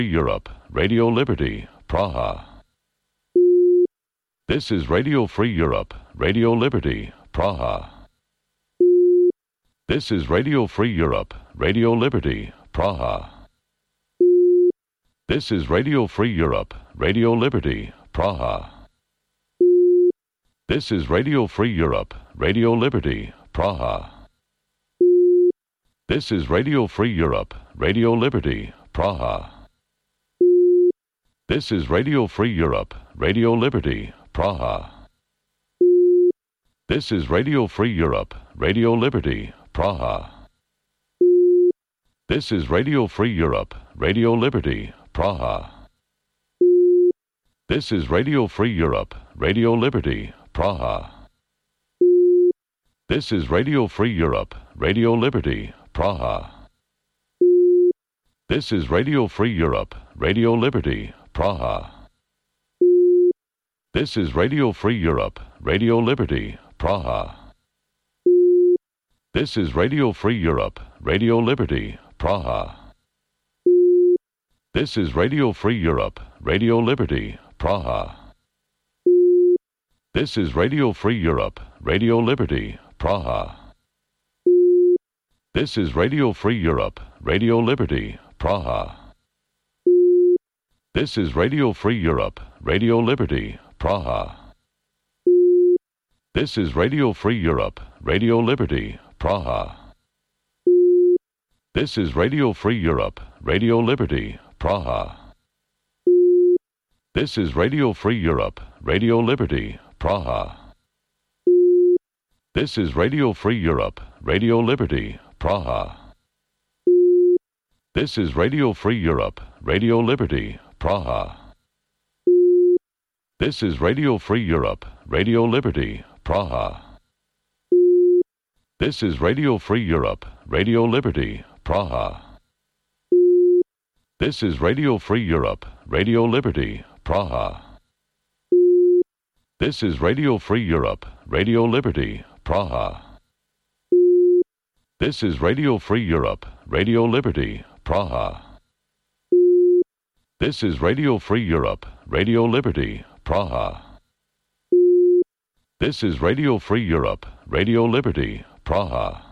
Europe, Radio Liberty, Praha. This is Radio Free Europe, Radio Liberty, Praha. This is Radio Free Europe, Radio Liberty, Praha. This is Radio Free Europe, Radio Liberty, Praha. This is Radio Free Europe, Radio Liberty, Praha. This is Radio Free Europe, Radio Liberty, Praha. This is Radio Free Europe, Radio Liberty, Praha. This is Radio Free Europe, Radio Liberty, Praha. This is Radio Free Europe, Radio Liberty, Praha. This is Radio Free Europe, Radio Liberty, Praha. This is Radio Free Europe, Radio Liberty, Praha. This is Radio Free Europe, Radio Liberty, Praha. This is Radio Free Europe, Radio Liberty, Praha. This is Radio Free Europe, Radio Liberty, Praha. This is Radio Free Europe, Radio Liberty, Praha. This is Radio Free Europe, Radio Liberty, Praha. This is Radio Free Europe, Radio Liberty, Praha. This is Radio Free Europe, Radio Liberty, Praha. This is Radio Free Europe, Radio Liberty, Praha. This is Radio Free Europe, Radio Liberty, Praha. This is Radio Free Europe, Radio Liberty, Praha. This is Radio Free Europe, Radio Liberty, Praha. This is Radio Free Europe, Radio Liberty, Praha. This is Radio Free Europe, Radio Liberty, Praha. This is Radio Free Europe, Radio Liberty, Praha. This is Radio Free Europe, Radio Liberty, Praha. This is Radio Free Europe, Radio Liberty, Praha. This is Radio Free Europe, Radio Liberty, Praha. This is Radio Free Europe, Radio Liberty, Praha. This is Radio Free Europe, Radio Liberty, Praha.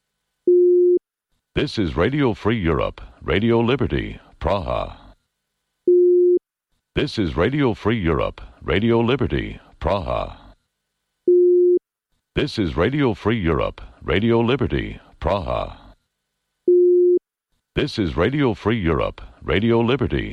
This is Radio Free Europe, Radio Liberty, Praha. This is Radio Free Europe, Radio Liberty, Praha. This is Radio Free Europe, Radio Liberty, Praha. This is Radio Free Europe, Radio Liberty,